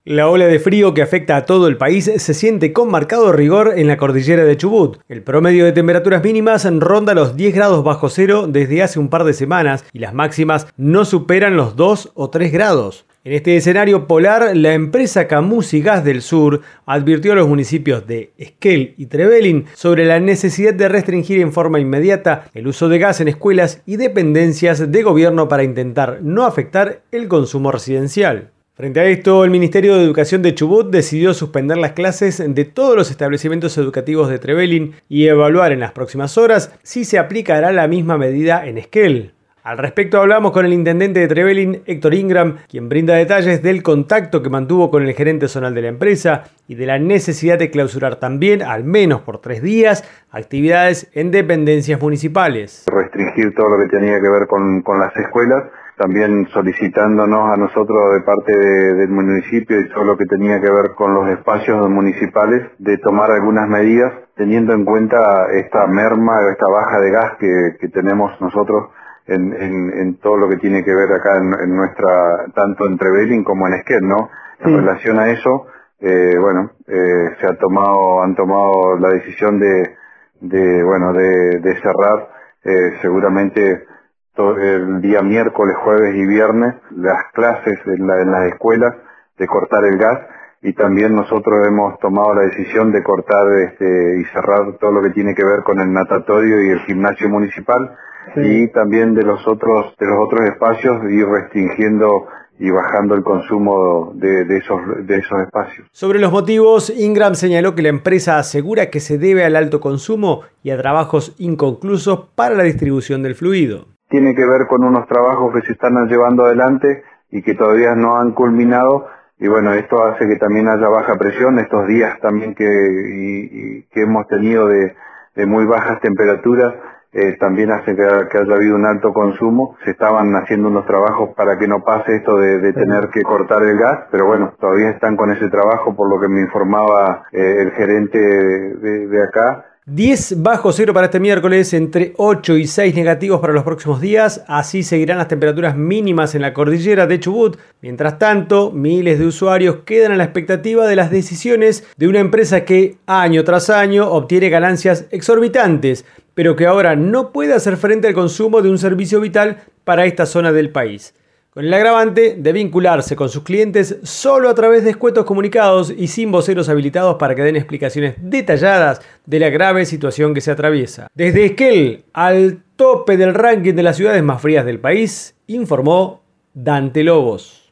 La ola de frío que afecta a todo el país se siente con marcado rigor en la cordillera de Chubut. El promedio de temperaturas mínimas ronda los 10 grados bajo cero desde hace un par de semanas y las máximas no superan los 2 o 3 grados. En este escenario polar, la empresa Camusi Gas del Sur advirtió a los municipios de Esquel y Trevelin sobre la necesidad de restringir en forma inmediata el uso de gas en escuelas y dependencias de gobierno para intentar no afectar el consumo residencial. Frente a esto, el Ministerio de Educación de Chubut decidió suspender las clases de todos los establecimientos educativos de Trevelin y evaluar en las próximas horas si se aplicará la misma medida en Esquel. Al respecto hablamos con el intendente de Trevelin, Héctor Ingram, quien brinda detalles del contacto que mantuvo con el gerente zonal de la empresa y de la necesidad de clausurar también, al menos por 3 días, actividades en dependencias municipales. Restringir todo lo que tenía que ver con las escuelas, también solicitándonos a nosotros de parte del municipio y todo lo que tenía que ver con los espacios municipales de tomar algunas medidas teniendo en cuenta esta merma, esta baja de gas que tenemos nosotros en todo lo que tiene que ver acá en nuestra, tanto en Trevelin como en Esquel, ¿no? En relación a eso, han tomado la decisión de cerrar seguramente el día miércoles, jueves y viernes las clases en las escuelas, de cortar el gas, y también nosotros hemos tomado la decisión de cortar y cerrar todo lo que tiene que ver con el natatorio y el gimnasio municipal, y también de los otros espacios, ir restringiendo y bajando el consumo de esos espacios. Sobre los motivos, Ingram señaló que la empresa asegura que se debe al alto consumo y a trabajos inconclusos para la distribución del fluido. Tiene que ver con unos trabajos que se están llevando adelante y que todavía no han culminado, y bueno, esto hace que también haya baja presión. Estos días también que hemos tenido de muy bajas temperaturas, también hace que haya habido un alto consumo. Se estaban haciendo unos trabajos para que no pase esto de tener que cortar el gas, pero bueno, todavía están con ese trabajo, por lo que me informaba el gerente de acá. 10 bajo cero para este miércoles, entre 8 y 6 negativos para los próximos días. Así seguirán las temperaturas mínimas en la cordillera de Chubut. Mientras tanto, miles de usuarios quedan a la expectativa de las decisiones de una empresa que año tras año obtiene ganancias exorbitantes, pero que ahora no puede hacer frente al consumo de un servicio vital para esta zona del país, con el agravante de vincularse con sus clientes solo a través de escuetos comunicados y sin voceros habilitados para que den explicaciones detalladas de la grave situación que se atraviesa. Desde Esquel, al tope del ranking de las ciudades más frías del país, informó Dante Lobos.